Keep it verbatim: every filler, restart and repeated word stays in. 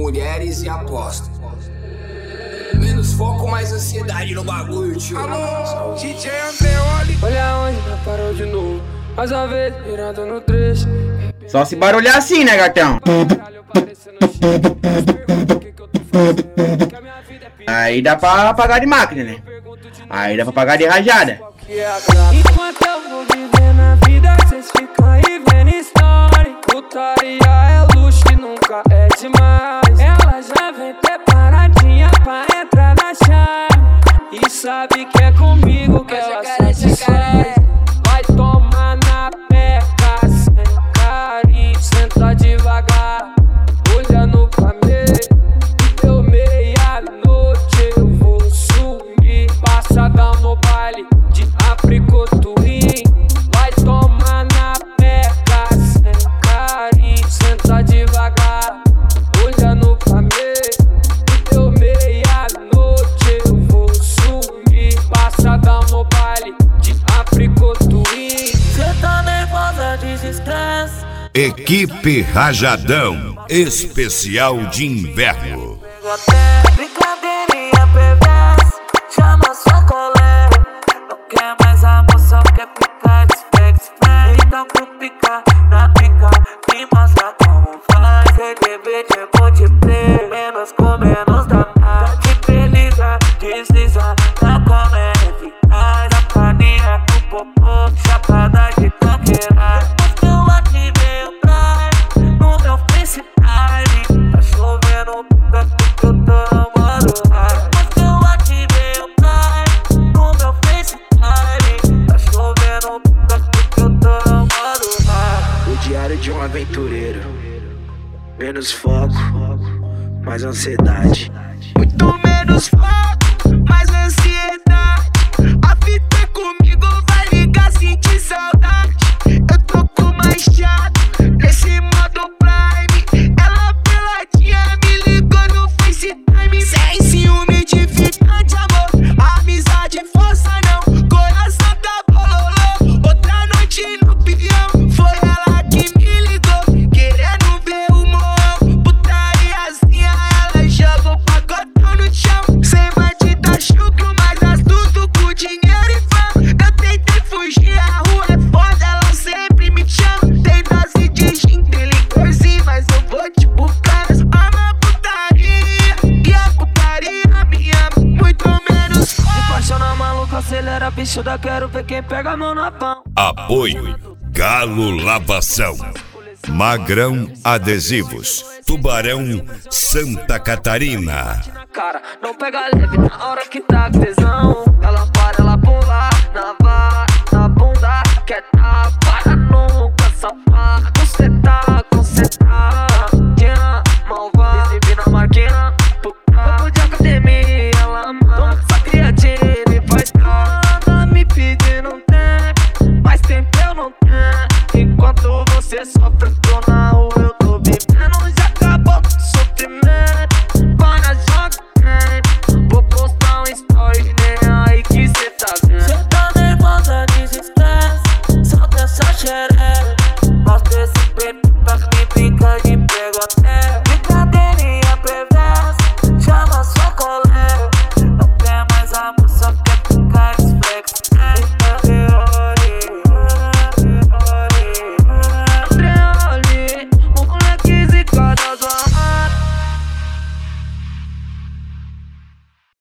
mulheres e aposta. Menos foco, mais ansiedade no bagulho, tio. Alô, D J Andreoli. Olha onde já parou de novo. Mais uma vez, virando no trecho. Só se barulhar assim, né, gatão? Aí dá pra pagar de máquina, né? Aí dá pra pagar de rajada. Enquanto eu vou vivendo a vida, cês ficam aí vendo história. Putaria é luxo e nunca é demais. Ela já vem preparadinha pra entrar na chave. E sabe que é comigo que ela satisfaz. Vai tomar na peca sem carinho. Senta devagar, olhando pra mim. Deu meia-noite, eu vou subir. Passadão no baile de apricotuim. Vai tomar na peca sem carinho. Senta devagar, olhando pra mim. Deu meia-noite, eu vou subir. Passadão no baile de apricotuim. Cê tá nervosa, desestresse. Equipe Rajadão, especial de inverno. Brincadeirinha perversa, chama sua colega. Não quer mais amor, só quer ficar despegue. Então com pica, na pica, me mostra como faz. C D B de multiplayer, menos com menos dá mais. Te feliza, desliza, na comédia eficaz. A paninha com popô, chapada de caqueira. Depois que eu ativei o Prime, no meu FaceTime, tá chovendo pica porque eu tô namorando. Depois que eu ativei o Prime, no meu FaceTime, tá chovendo pica porque eu tô namorando. O diário de um aventureiro. Menos foco, mais ansiedade. Muito menos foco, mais ansiedade. A fita é comigo, vai ligar, sentir saudade. Eu tô com mais chato, nesse modo Prime. Ela peladinha me ligou no FaceTime. Sem ciúme de ficante, amor. Amizade, força não, coração tá bololô. Outra noite no peão, foi ela que me ligou, querendo ver o morro. Putariazinha, ela joga o pacotão no chão. Sem batida chucro, mas astuto com dinheiro e fama. Eu tentei fugir, a rua é foda, ela sempre me chama. Tem dose de inteligência, mas eu vou te buscar. Ama putaria, e a putaria me ama. Muito menos foda. Me apaixona maluco, acelera, bichuda, quero ver quem pega a mão na pão. Apoio Galo Lavação, Magrão Adesivos, Tubarão Santa Catarina. Cara, não pega leve na hora que tá com tesão. Ela para, ela pula, na vara, na bunda. Quer tá, para nunca, safada. Cê tá, cê tá.